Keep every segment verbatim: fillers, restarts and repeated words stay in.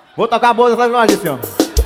Vou tocar a boa dessa imagem, senhor.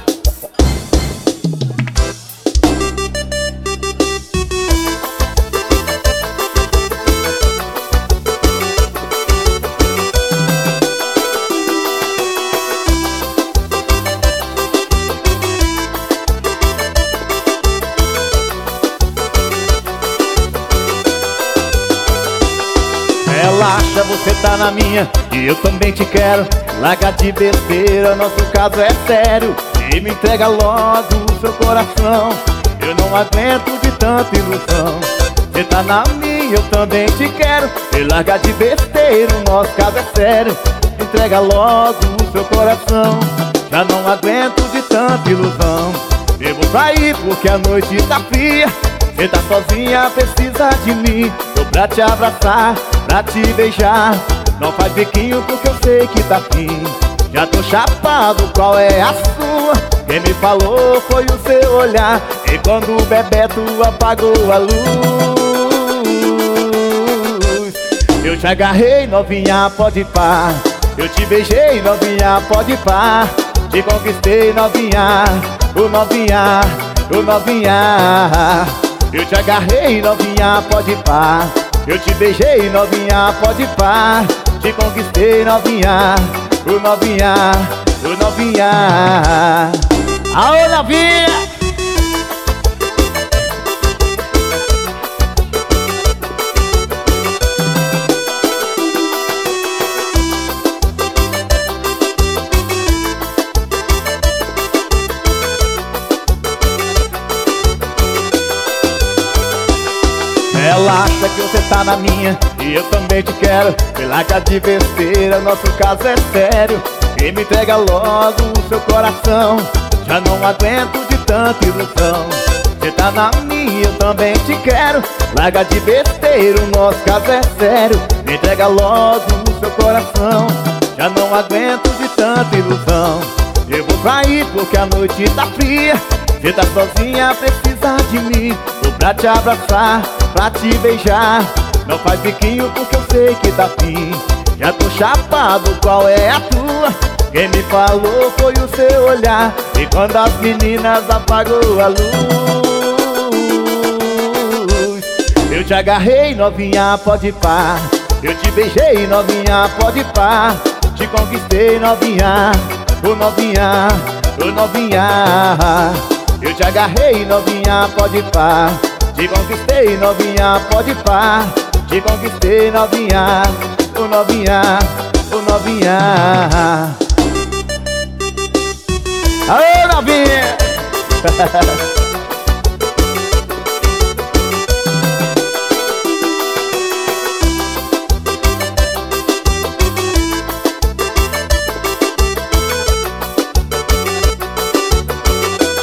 Relaxa, você tá na minha e eu também te quero. Larga de besteira, nosso caso é sério. E me entrega logo o seu coração. Eu não aguento de tanta ilusão. Você tá na minha, eu também te quero. E larga de besteira, o nosso caso é sério. Me entrega logo o seu coração. Já não aguento de tanta ilusão. Eu vou sair porque a noite tá fria. Você tá sozinha, precisa de mim. Tô pra te abraçar, pra te beijar. Não faz biquinho porque eu sei que tá fim. Já tô chapado, qual é a sua? Quem me falou foi o seu olhar. E quando o Bebeto apagou a luz, eu te agarrei, novinha, pode ir pá. Eu te beijei, novinha, pode ir pá. Te conquistei, novinha, o novinha, o novinha. Eu te agarrei, novinha, pode ir pá. Eu te beijei, novinha, pode ir pá. Te conquistei, novinha, o novinha, o novinha. Aô, novinha! Ela acha que você tá na minha e eu também te quero. Me larga de besteira, nosso caso é sério. E me entrega logo o seu coração. Já não aguento de tanta ilusão. Você tá na minha, eu também te quero. Larga de besteira, o nosso caso é sério. Me entrega logo o seu coração. Já não aguento de tanta ilusão. Eu vou sair porque a noite tá fria. Você tá sozinha, precisa de mim. Tô pra te abraçar, pra te beijar. Não faz biquinho porque eu sei que tá fim. Já tô chapado, qual é a tua? Quem me falou foi o seu olhar. E quando as meninas apagou a luz, eu te agarrei, novinha, pode ir pá. Eu te beijei, novinha, pode ir pá. Te conquistei, novinha, o novinha, o novinha. Eu te agarrei, novinha, pode ir pá. Te conquistei, novinha, pode ir pá. Te conquistei, novinha, o novinha, o novinha. Aê, novinha!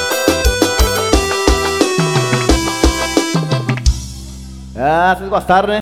Ah, vocês gostaram, né?